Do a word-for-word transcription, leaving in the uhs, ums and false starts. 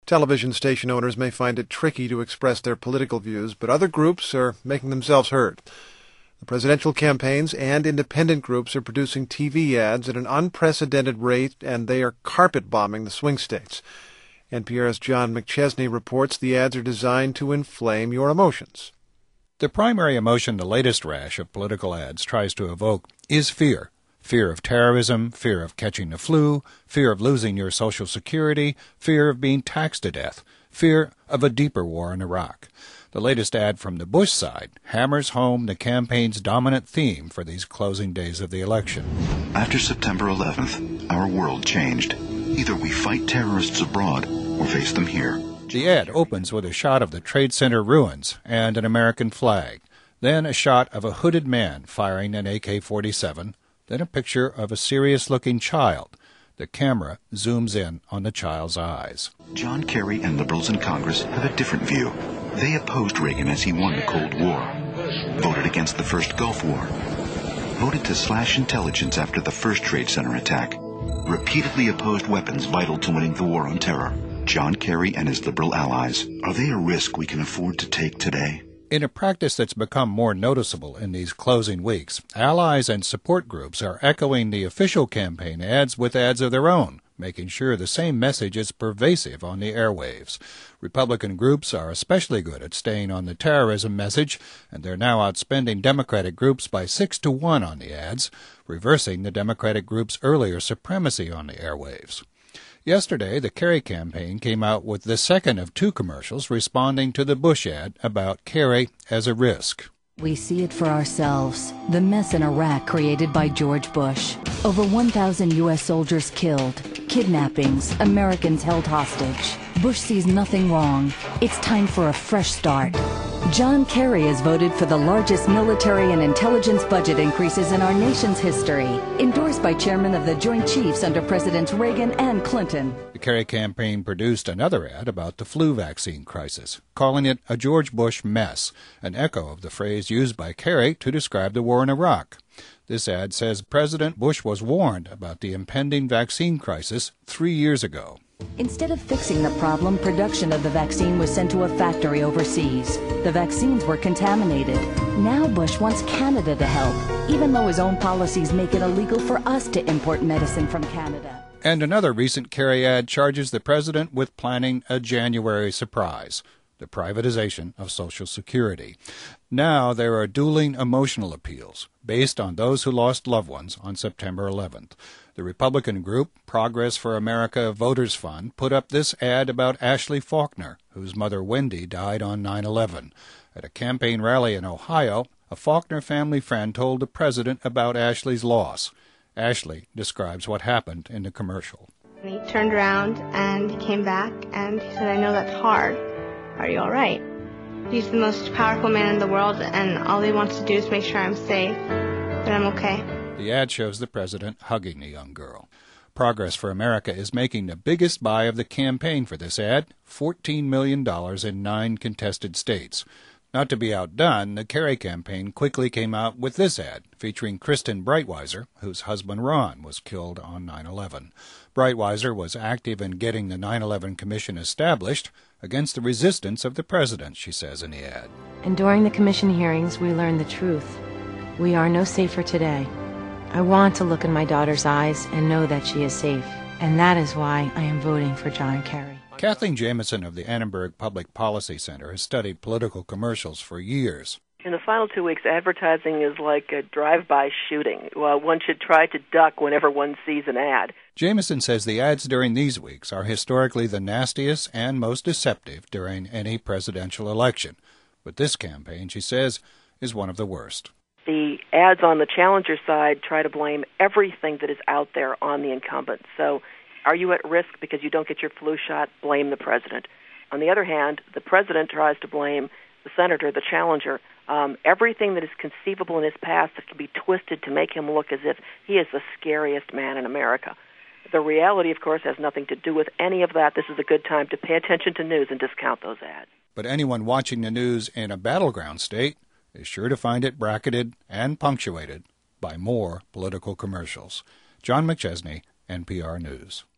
Television station owners may find it tricky to express their political views, but other groups are making themselves heard. The presidential campaigns and independent groups are producing T V ads at an unprecedented rate, and they are carpet-bombing the swing states. N P R's John McChesney reports the ads are designed to inflame your emotions. The primary emotion the latest rash of political ads tries to evoke is fear. Fear of terrorism, fear of catching the flu, fear of losing your Social Security, fear of being taxed to death, fear of a deeper war in Iraq. The latest ad from the Bush side hammers home the campaign's dominant theme for these closing days of the election. After September eleventh, our world changed. Either we fight terrorists abroad or face them here. The ad opens with a shot of the Trade Center ruins and an American flag, then a shot of a hooded man firing an A K forty-seven, then a picture of a serious-looking child. The camera zooms in on the child's eyes. John Kerry and liberals in Congress have a different view. They opposed Reagan as he won the Cold War, voted against the first Gulf War, voted to slash intelligence after the first Trade Center attack, repeatedly opposed weapons vital to winning the war on terror. John Kerry and his liberal allies, are they a risk we can afford to take today? In a practice that's become more noticeable in these closing weeks, allies and support groups are echoing the official campaign ads with ads of their own, making sure the same message is pervasive on the airwaves. Republican groups are especially good at staying on the terrorism message, and they're now outspending Democratic groups by six to one on the ads, reversing the Democratic groups' earlier supremacy on the airwaves. Yesterday, the Kerry campaign came out with the second of two commercials responding to the Bush ad about Kerry as a risk. We see it for ourselves, the mess in Iraq created by George Bush. Over one thousand U S soldiers killed, kidnappings, Americans held hostage. Bush sees nothing wrong. It's time for a fresh start. John Kerry has voted for the largest military and intelligence budget increases in our nation's history, endorsed by chairmen of the Joint Chiefs under Presidents Reagan and Clinton. The Kerry campaign produced another ad about the flu vaccine crisis, calling it a George Bush mess, an echo of the phrase used by Kerry to describe the war in Iraq. This ad says President Bush was warned about the impending vaccine crisis three years ago. Instead of fixing the problem, production of the vaccine was sent to a factory overseas. The vaccines were contaminated. Now Bush wants Canada to help, even though his own policies make it illegal for us to import medicine from Canada. And another recent Kerry ad charges the president with planning a January surprise, the privatization of Social Security. Now there are dueling emotional appeals based on those who lost loved ones on September eleventh. The Republican group Progress for America Voters Fund put up this ad about Ashley Faulkner, whose mother Wendy died on nine eleven. At a campaign rally in Ohio, a Faulkner family friend told the president about Ashley's loss. Ashley describes what happened in the commercial. He turned around and he came back and he said, "I know that's hard. Are you all right?" He's the most powerful man in the world, and all he wants to do is make sure I'm safe, that I'm okay. The ad shows the president hugging the young girl. Progress for America is making the biggest buy of the campaign for this ad, fourteen million dollars in nine contested states. Not to be outdone, the Kerry campaign quickly came out with this ad, featuring Kristen Breitweiser, whose husband Ron was killed on nine eleven. Breitweiser was active in getting the nine eleven Commission established against the resistance of the president, she says in the ad. And during the commission hearings, we learned the truth. We are no safer today. I want to look in my daughter's eyes and know that she is safe. And that is why I am voting for John Kerry. Kathleen Jamison of the Annenberg Public Policy Center has studied political commercials for years. In the final two weeks, advertising is like a drive-by shooting. Well, one should try to duck whenever one sees an ad. Jamison says the ads during these weeks are historically the nastiest and most deceptive during any presidential election. But this campaign, she says, is one of the worst. The ads on the challenger side try to blame everything that is out there on the incumbent. So are you at risk because you don't get your flu shot? Blame the president. On the other hand, the president tries to blame the senator, the challenger, um, everything that is conceivable in his past that can be twisted to make him look as if he is the scariest man in America. The reality, of course, has nothing to do with any of that. This is a good time to pay attention to news and discount those ads. But anyone watching the news in a battleground state is sure to find it bracketed and punctuated by more political commercials. John McChesney, N P R News.